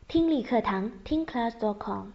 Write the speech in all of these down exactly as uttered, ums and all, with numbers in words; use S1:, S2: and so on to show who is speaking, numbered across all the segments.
S1: 听力课堂听 class dot com。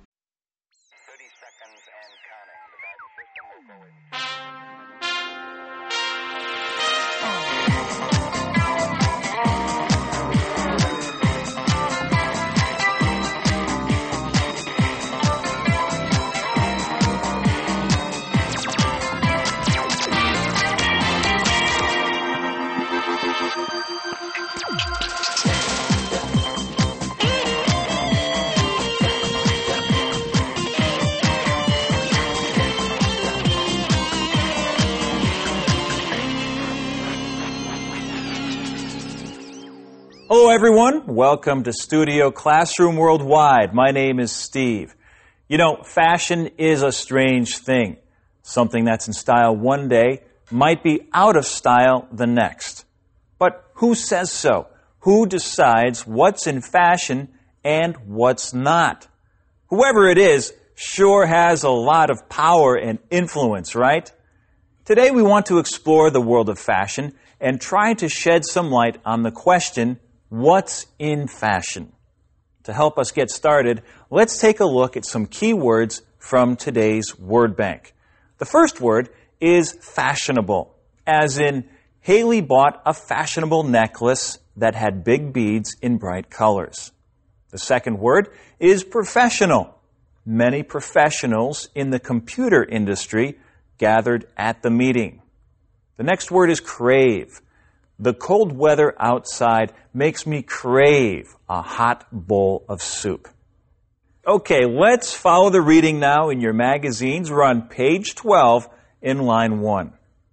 S2: Hello everyone, welcome to Studio Classroom Worldwide. My name is Steve. You know, fashion is a strange thing. Something that's in style one day might be out of style the next. But who says so? Who decides what's in fashion and what's not? Whoever it is sure has a lot of power and influence, right? Today we want to explore the world of fashion and try to shed some light on the question, what's in fashion? To help us get started, let's take a look at some key words from today's word bank. The first word is fashionable, as in, Haley bought a fashionable necklace that had big beads in bright colors. The second word is professional. Many professionals in the computer industry gathered at the meeting. The next word is crave. The cold weather outside makes me crave a hot bowl of soup. Okay, let's follow the reading now in your magazines. We're on page twelve in line one.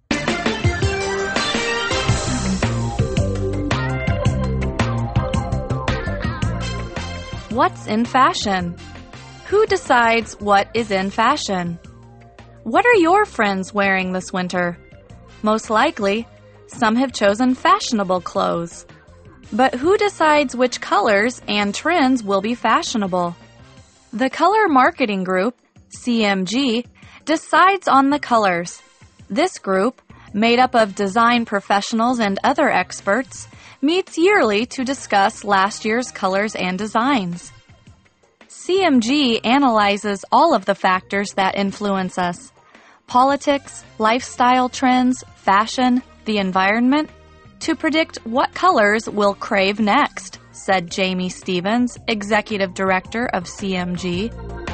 S3: What's in fashion? Who decides what is in fashion? What are your friends wearing this winter? Most likely, some have chosen fashionable clothes. But who decides which colors and trends will be fashionable? The Color Marketing Group, C M G, decides on the colors. This group, made up of design professionals and other experts, meets yearly to discuss last year's colors and designs. C M G analyzes all of the factors that influence us: politics, lifestyle trends, fashion, the environment, to predict what colors we'll crave next, said Jamie Stevens, Executive Director of C M G.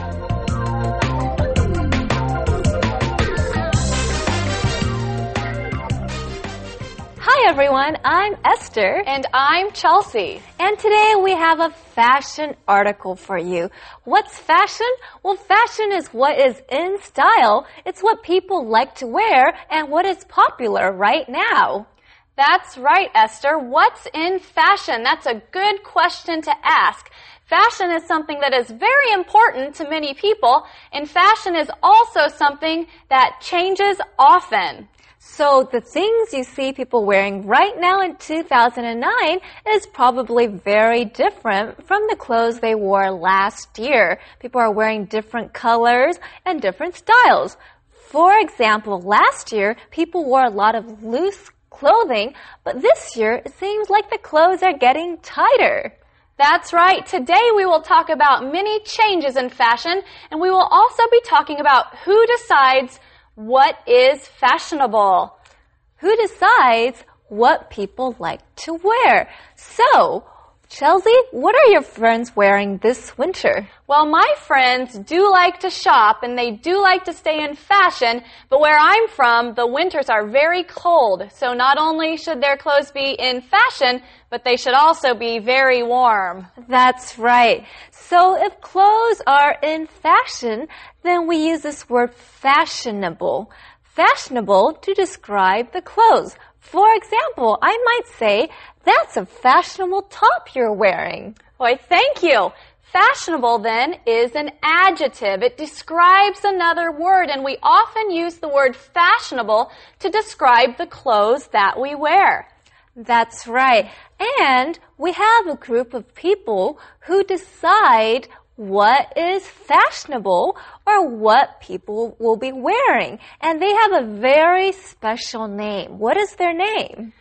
S4: Hi everyone, I'm Esther.
S5: And I'm Chelsea.
S4: And today we have a fashion article for you. What's fashion? Well, fashion is what is in style. It's what people like to wear and what is popular right now.
S5: That's right, Esther. What's in fashion? That's a good question to ask. Fashion is something that is very important to many people, and fashion is also something that changes often.
S4: So the things you see people wearing right now in two thousand nine is probably very different from the clothes they wore last year. People are wearing different colors and different styles. For example, last year, people wore a lot of loose clothing, but this year it seems like the clothes are getting tighter.
S5: That's right. Today we will talk about many changes in fashion, and we will also be talking about who decides what is fashionable.
S4: Who decides what people like to wear? So, Chelsea, what are your friends wearing this winter?
S5: Well, my friends do like to shop and they do like to stay in fashion, but where I'm from, the winters are very cold. So not only should their clothes be in fashion, but they should also be very warm.
S4: That's right. So if clothes are in fashion, then we use this word fashionable. Fashionable to describe the clothes. For example, I might say, that's a fashionable top you're wearing.
S5: Why, thank you. Fashionable, then, is an adjective. It describes another word, and we often use the word fashionable to describe the clothes that we wear.
S4: That's right. And we have a group of people who decide what is fashionable or what people will be wearing. And they have a very special name. What is their name?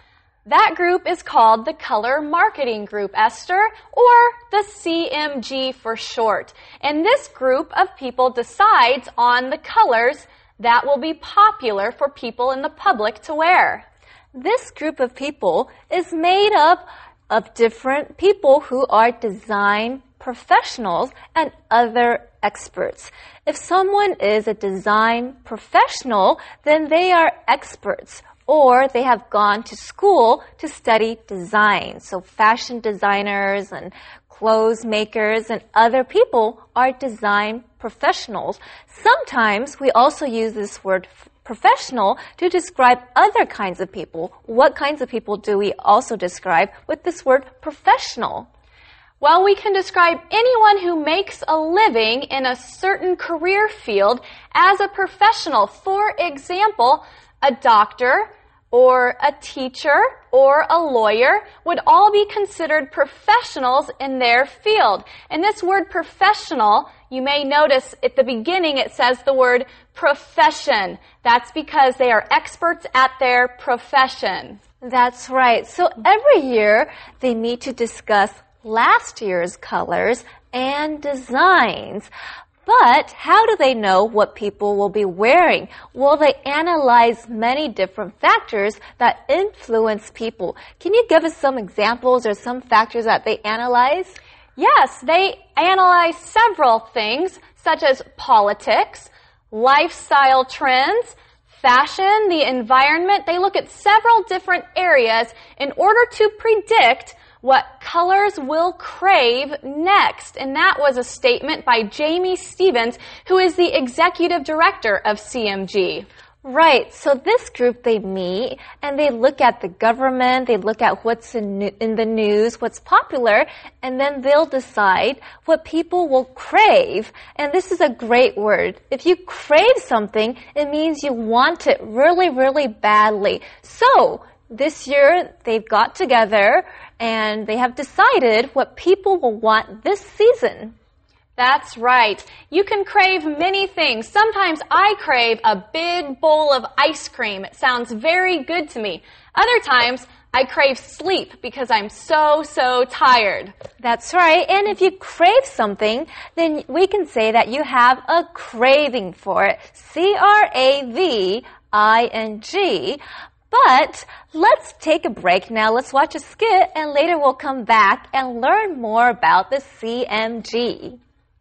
S5: That group is called the Color Marketing Group, Esther, or the C M G for short. And this group of people decides on the colors that will be popular for people in the public to wear.
S4: This group of people is made up of different people who are design professionals and other experts. If someone is a design professional, then they are experts, or they have gone to school to study design. So fashion designers and clothes makers and other people are design professionals. Sometimes we also use this word professional to describe other kinds of people. What kinds of people do we also describe with this word professional?
S5: Well, we can describe anyone who makes a living in a certain career field as a professional. For example, a doctor or a teacher or a lawyer would all be considered professionals in their field. And this word professional, you may notice at the beginning it says the word profession. That's because they are experts at their profession.
S4: That's right. So every year they meet to discuss last year's colors and designs. But how do they know what people will be wearing? Well, they analyze many different factors that influence people. Can you give us some examples or some factors that they analyze?
S5: Yes, they analyze several things, such as politics, lifestyle trends, fashion, the environment. They look at several different areas in order to predict what colors will crave next. And that was a statement by Jamie Stevens, who is the executive director of C M G.
S4: Right. So this group, they meet and they look at the government, they look at what's in, in the news, what's popular, and then they'll decide what people will crave. And this is a great word. If you crave something, it means you want it really, really badly. So this year, they've got together and they have decided what people will want this season.
S5: That's right. You can crave many things. Sometimes I crave a big bowl of ice cream. It sounds very good to me. Other times, I crave sleep because I'm so, so tired.
S4: That's right. And if you crave something, then we can say that you have a craving for it. C R A V I N G. But let's take a break now. Let's watch a skit, and later we'll come back and learn more about the C M G.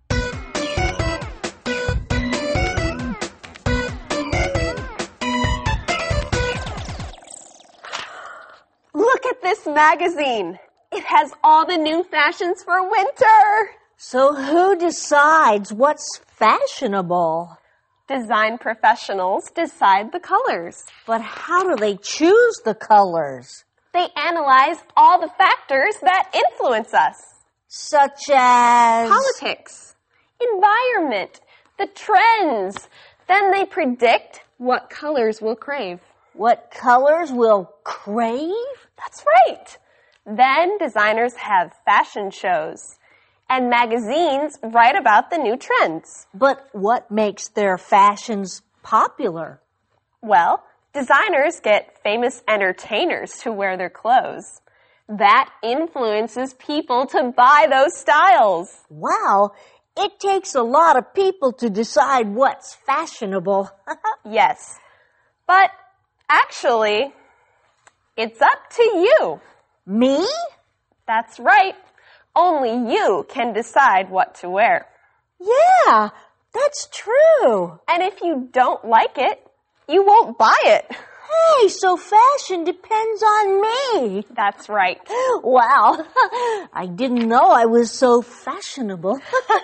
S6: Look at this magazine. It has all the new fashions for winter.
S7: So who decides what's fashionable?
S6: Design professionals decide the colors.
S7: But how do they choose the colors?
S6: They analyze all the factors that influence us.
S7: Such as?
S6: Politics, environment, the trends. Then they predict what colors we'll crave.
S7: What colors will crave?
S6: That's right. Then designers have fashion shows. And magazines write about the new trends.
S7: But what makes their fashions popular?
S6: Well, designers get famous entertainers to wear their clothes. That influences people to buy those styles.
S7: Wow, it takes a lot of people to decide what's fashionable.
S6: Yes, but actually, it's up to you.
S7: Me?
S6: That's right. Only you can decide what to wear.
S7: Yeah, that's true.
S6: And if you don't like it, you won't buy it.
S7: Hey, so fashion depends on me.
S6: That's right.
S7: Wow, I didn't know I was so fashionable.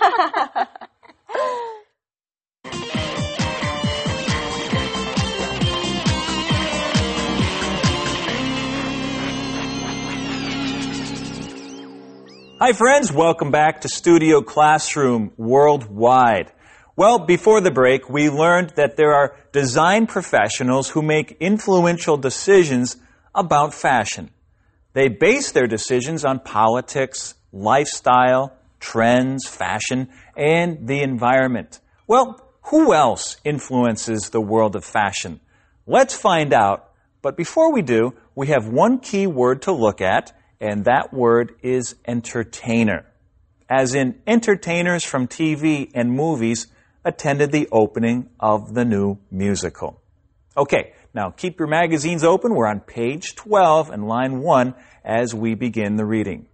S2: Hi friends, welcome back to Studio Classroom Worldwide. Well, before the break, we learned that there are design professionals who make influential decisions about fashion. They base their decisions on politics, lifestyle, trends, fashion, and the environment. Well, who else influences the world of fashion? Let's find out But before we do, we have one key word to look at, and that word is entertainer. As in, entertainers from T V and movies attended the opening of the new musical. Okay, now keep your magazines open. We're on page twelve and line one as we begin the reading.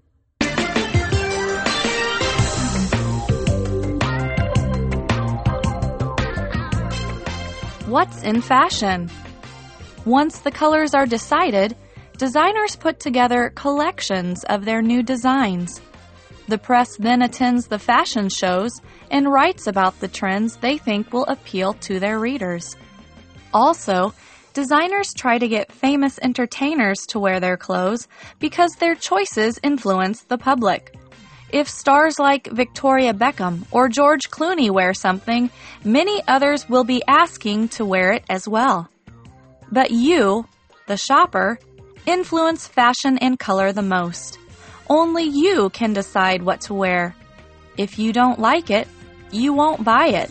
S3: What's in fashion? Once the colors are decided, designers put together collections of their new designs. The press then attends the fashion shows and writes about the trends they think will appeal to their readers. Also, designers try to get famous entertainers to wear their clothes because their choices influence the public. If stars like Victoria Beckham or George Clooney wear something, many others will be asking to wear it as well. But you, the shopper, influence fashion and color the most. Only you can decide what to wear. If you don't like it, you won't buy it.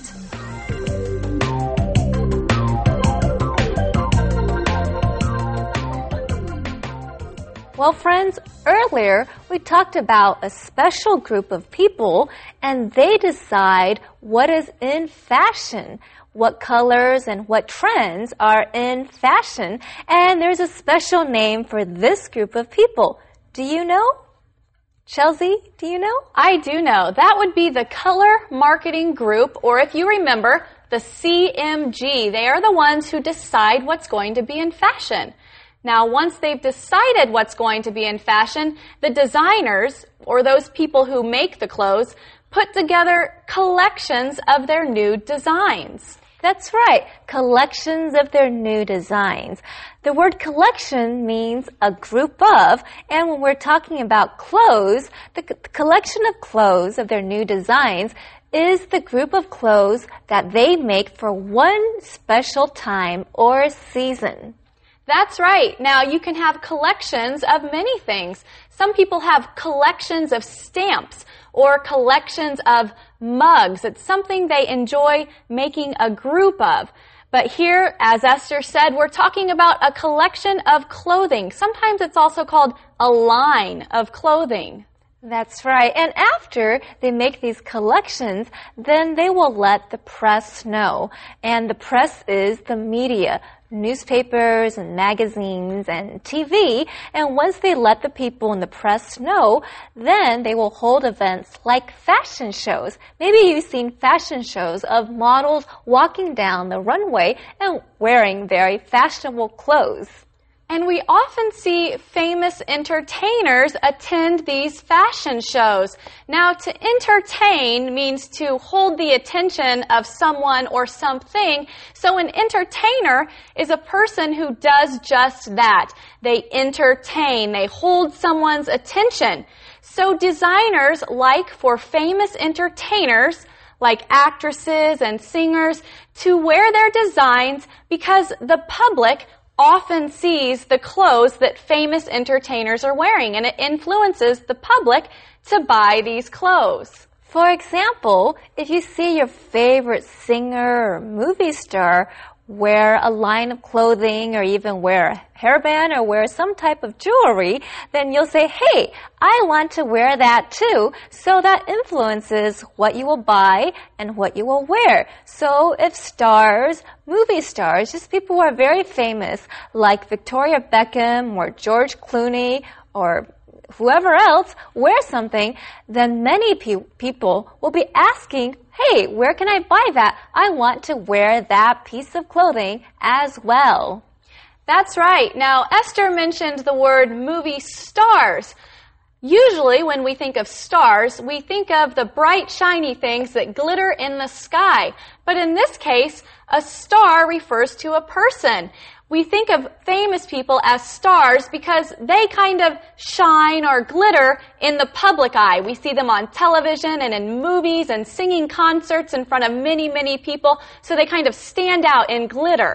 S4: Well, friends, earlier we talked about a special group of people, and they decide what is in fashion, what colors and what trends are in fashion, and there's a special name for this group of people. Do you know? Chelsea, do you know?
S5: I do know. That would be the Color Marketing Group, or if you remember, the C M G. They are the ones who decide what's going to be in fashion. Now, once they've decided what's going to be in fashion, the designers, or those people who make the clothes, put together collections of their new designs.
S4: That's right, collections of their new designs. The word collection means a group of, and when we're talking about clothes, the c- collection of clothes of their new designs is the group of clothes that they make for one special time or season.
S5: That's right. Now, you can have collections of many things. Some people have collections of stamps or collections of mugs. It's something they enjoy making a group of. But here, as Esther said, we're talking about a collection of clothing. Sometimes it's also called a line of clothing.
S4: That's right. And after they make these collections, then they will let the press know. And the press is the media, newspapers and magazines and T V. And once they let the people in the press know, then they will hold events like fashion shows. Maybe you've seen fashion shows of models walking down the runway and wearing very fashionable clothes.
S5: And we often see famous entertainers attend these fashion shows. Now, to entertain means to hold the attention of someone or something. So an entertainer is a person who does just that. They entertain. They hold someone's attention. So designers like for famous entertainers, like actresses and singers, to wear their designs because the public often sees the clothes that famous entertainers are wearing, and it influences the public to buy these clothes.
S4: For example, if you see your favorite singer or movie star wear a line of clothing or even wear a hairband or wear some type of jewelry, then you'll say, hey, I want to wear that too. So that influences what you will buy and what you will wear. So if stars, movie stars, just people who are very famous like Victoria Beckham or George Clooney or whoever else wears something, then many pe- people will be asking, hey, where can I buy that? I want to wear that piece of clothing as well.
S5: That's right. Now, Esther mentioned the word movie stars. Usually, when we think of stars, we think of the bright, shiny things that glitter in the sky. But in this case, a star refers to a person. We think of famous people as stars because they kind of shine or glitter in the public eye. We see them on television and in movies and singing concerts in front of many, many people, so they kind of stand out and glitter.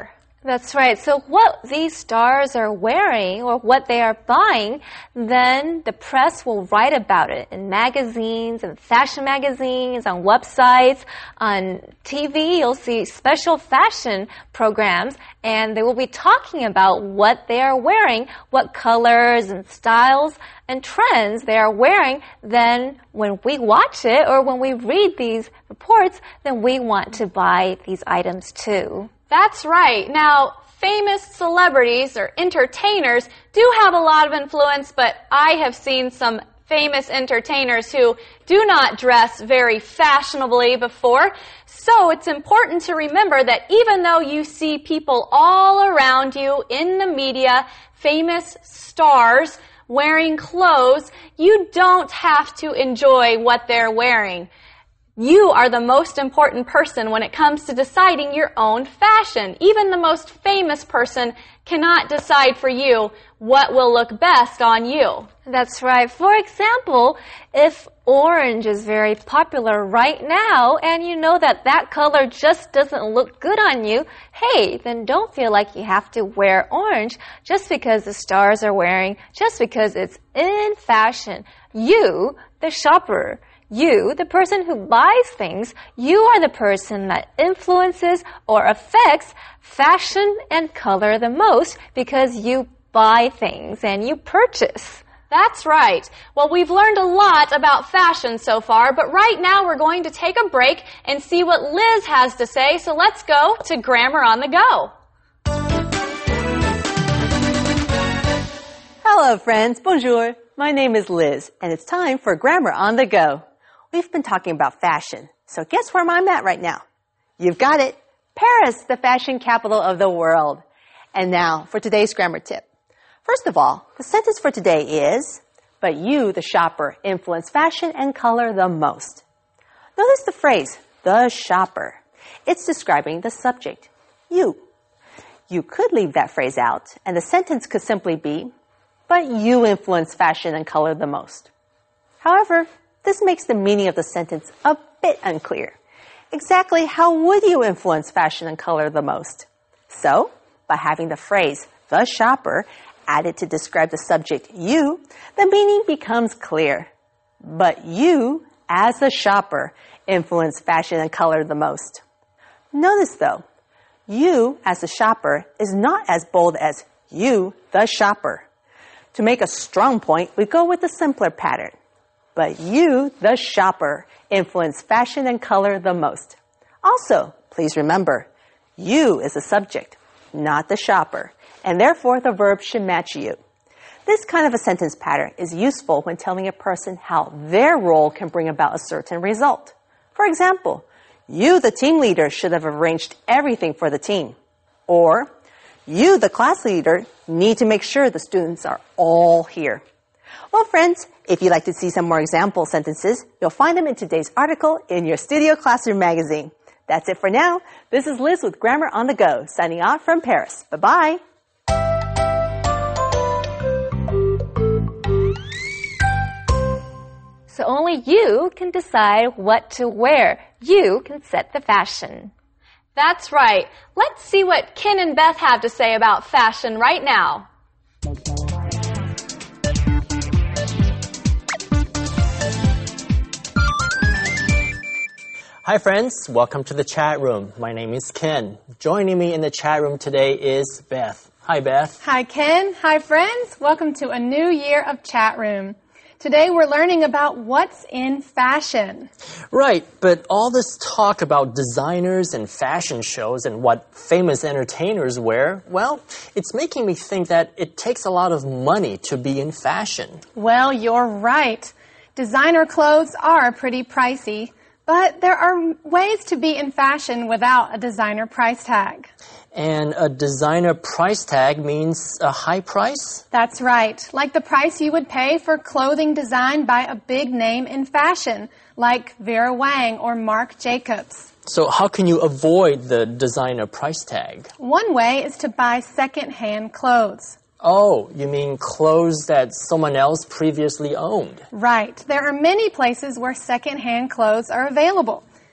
S4: That's right. So what these stars are wearing or what they are buying, then the press will write about it in magazines, in fashion magazines, on websites, on T V. You'll see special fashion programs, and they will be talking about what they are wearing, what colors and styles and trends they are wearing. Then when we watch it or when we read these reports, then we want to buy these items too.
S5: That's right. Now, famous celebrities or entertainers do have a lot of influence, but I have seen some famous entertainers who do not dress very fashionably before. So it's important to remember that even though you see people all around you in the media, famous stars wearing clothes, you don't have to enjoy what they're wearing. You are the most important person when it comes to deciding your own fashion. Even the most famous person cannot decide for you what will look best on you.
S4: That's right. For example, if orange is very popular right now and you know that that color just doesn't look good on you, hey, then don't feel like you have to wear orange just because the stars are wearing, just because it's in fashion. You, the shopper, you, the person who buys things, you are the person that influences or affects fashion and color the most because you buy things and you purchase.
S5: That's right. Well, we've learned a lot about fashion so far, but right now we're going to take a break and see what Liz has to say. So let's go to Grammar on the Go.
S8: Hello, friends. Bonjour. My name is Liz, and it's time for Grammar on the Go. We've been talking about fashion, so guess where I'm at right now? You've got it. Paris, the fashion capital of the world. And now for today's grammar tip. First of all, the sentence for today is, but you, the shopper, influence fashion and color the most. Notice the phrase, the shopper. It's describing the subject, you. You could leave that phrase out, and the sentence could simply be, but you influence fashion and color the most. However, this makes the meaning of the sentence a bit unclear. Exactly how would you influence fashion and color the most? So, by having the phrase, the shopper, added to describe the subject, you, the meaning becomes clear. But you, as a shopper, influence fashion and color the most. Notice though, you, as a shopper, is not as bold as you, the shopper. To make a strong point, we go with the simpler pattern. But you, the shopper, influence fashion and color the most. Also, please remember, you is the subject, not the shopper, and therefore the verb should match you. This kind of a sentence pattern is useful when telling a person how their role can bring about a certain result. For example, you, the team leader, should have arranged everything for the team. Or, you, the class leader, need to make sure the students are all here. Well, friends, if you'd like to see some more example sentences, you'll find them in today's article in your Studio Classroom magazine. That's it for now. This is Liz with Grammar on the Go, signing off from Paris. Bye-bye.
S4: So only you can decide what to wear. You can set the fashion.
S5: That's right. Let's see what Ken and Beth have to say about fashion right now.
S9: Hi friends, welcome to the chat room. My name is Ken. Joining me in the chat room today is Beth. Hi Beth.
S10: Hi Ken. Hi friends. Welcome to a new year of chat room. Today we're learning about what's in fashion.
S9: Right, but all this talk about designers and fashion shows and what famous entertainers wear, well, it's making me think that it takes a lot of money to be in fashion.
S10: Well, you're right. Designer clothes are pretty pricey. But there are ways to be in fashion without a designer price tag.
S9: And a designer price tag means a high price?
S10: That's right. Like the price you would pay for clothing designed by a big name in fashion, like Vera Wang or Marc Jacobs.
S9: So how can you avoid the designer price tag?
S10: One way is to buy second-hand clothes.
S9: Oh, you mean clothes that someone else previously owned?
S10: Right. There are many places where second-hand clothes are available.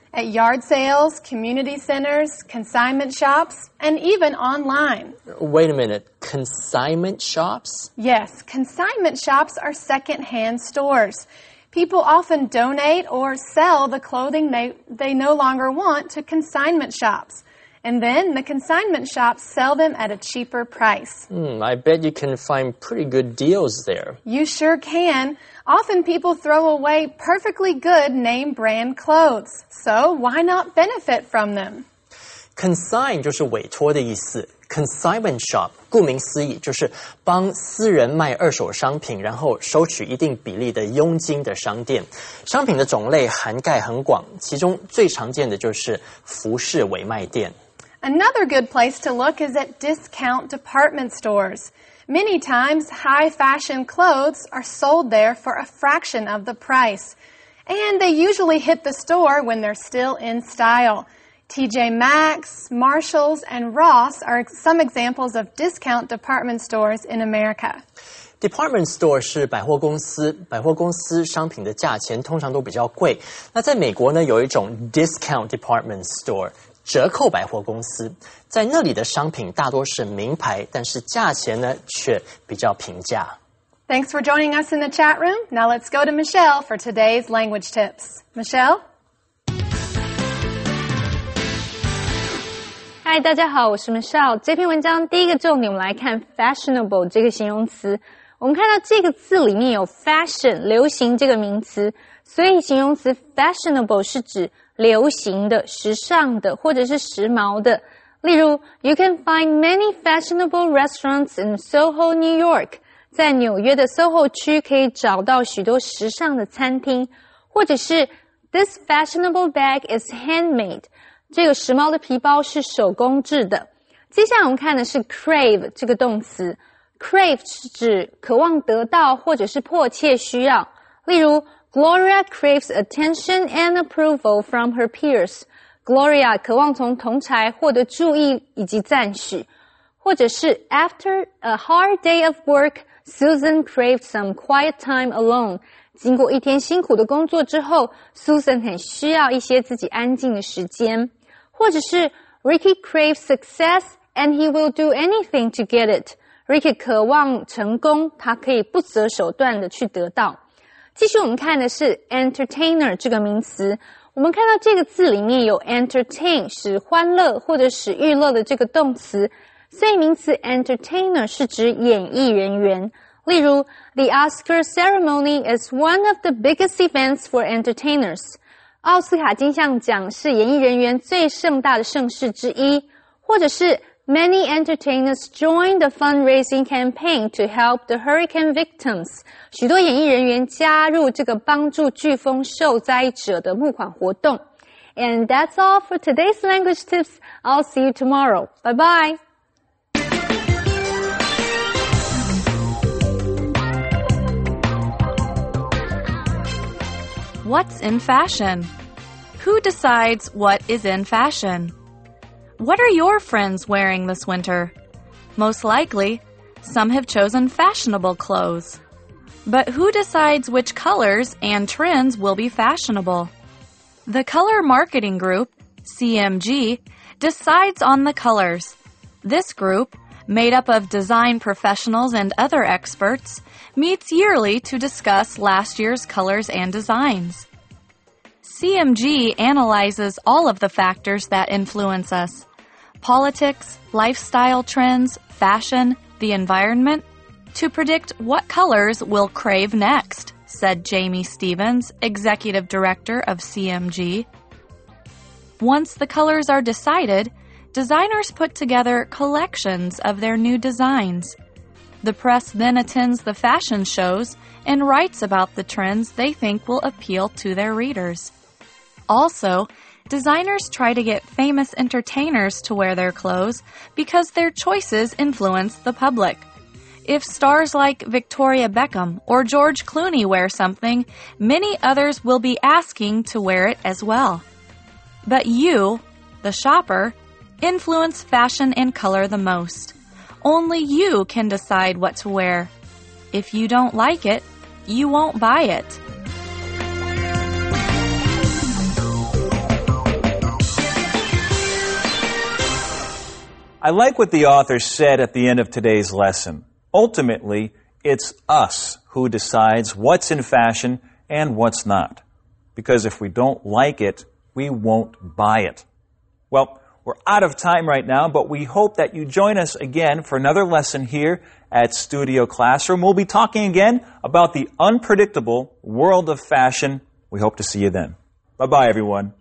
S10: at yard sales, community centers, consignment shops, and even online.
S9: Wait a minute, consignment shops?
S10: Yes, consignment shops are second-hand stores. People often donate or sell the clothing they, they no longer want to consignment shops. And then the consignment shops sell them at a cheaper price.
S9: Hmm, I bet you can find pretty good deals there.
S10: You sure can. Often people throw away perfectly good name brand clothes. So why not benefit from them?
S9: Consign 就是委托的意思。Consignment shop 顾名思义就是帮私人卖二手商品，然后收取一定比例的佣金的商店。商品的种类涵盖很广，其中最常见的就是服饰委卖店。
S10: Another good place to look is at discount department stores. Many times, high fashion clothes are sold there for a fraction of the price. And they usually hit the store when they're still in style. T J Maxx, Marshalls, and Ross are some examples of discount department stores in America.
S9: Department store 是百货公司，百货公司商品的价钱通常都比较贵。那在美国呢，有一种 discount department store。折扣百货公司，在那里的商品大多是名牌，但是价钱呢却比较平价。
S10: Thanks for joining us in the chat room. Now let's go to Michelle for today's language tips. Michelle?
S11: Hi, 大家好，我是 Michelle。这篇文章第一个重点，我们来看 fashionable 这个形容词。我们看到这个字里面有 fashion 流行这个名词，所以形容词 fashionable 是指流行的、时尚的或者是时髦的。例如 You can find many fashionable restaurants in Soho, New York. 在纽约的 Soho 区可以找到许多时尚的餐厅，或者是 This fashionable bag is handmade. 这个时髦的皮包是手工制的。接下来我们看的是 crave 这个动词。Crave 是指渴望得到或者是迫切需要。例如Gloria craves attention and approval from her peers. Gloria 渴望从同儕获得注意以及赞许。或者是 After a hard day of work, Susan craved some quiet time alone. 经过一天辛苦的工作之后 Susan 很需要一些自己安静的时间。或者是 Ricky craves success and he will do anything to get it. Ricky 渴望成功，他可以不择手段的去得到。继续我们看的是 entertainer 这个名词。我们看到这个字里面有 entertain 使欢乐或者使娱乐的这个动词，所以名词 entertainer 是指演艺人员。例如 The Oscar ceremony is one of the biggest events for entertainers. 奥斯卡金像奖是演艺人员最盛大的盛事之一。或者是Many entertainers joined the fundraising campaign to help the hurricane victims. 许多演艺人员加入这个帮助飓风受灾者的募款活动。And that's all for today's language tips. I'll see you tomorrow. Bye bye.
S3: What's in fashion? Who decides what is in fashion? What are your friends wearing this winter? Most likely, some have chosen fashionable clothes. But who decides which colors and trends will be fashionable? The Color Marketing Group, C M G, decides on the colors. This group, made up of design professionals and other experts, meets yearly to discuss last year's colors and designs. C M G analyzes all of the factors that influence us. Politics, lifestyle trends, fashion, the environment, to predict what colors we'll crave next, said Jamie Stevens, Executive Director of C M G. Once the colors are decided, designers put together collections of their new designs. The press then attends the fashion shows and writes about the trends they think will appeal to their readers. Also, designers try to get famous entertainers to wear their clothes because their choices influence the public. If stars like Victoria Beckham or George Clooney wear something, many others will be asking to wear it as well. But you, the shopper, influence fashion and color the most. Only you can decide what to wear. If you don't like it, you won't buy it.
S2: I like what the author said at the end of today's lesson. Ultimately, it's us who decides what's in fashion and what's not. Because if we don't like it, we won't buy it. Well, we're out of time right now, but we hope that you join us again for another lesson here at Studio Classroom. We'll be talking again about the unpredictable world of fashion. We hope to see you then. Bye-bye, everyone.